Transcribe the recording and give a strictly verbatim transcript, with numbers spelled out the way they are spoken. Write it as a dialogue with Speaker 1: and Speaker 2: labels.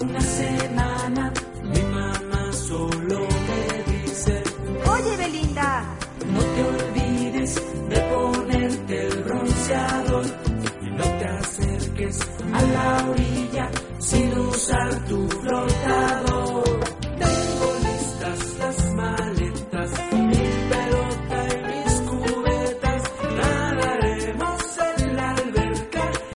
Speaker 1: una semana, mi mamá solo me dice:
Speaker 2: Oye, Belinda,
Speaker 1: no te olvides.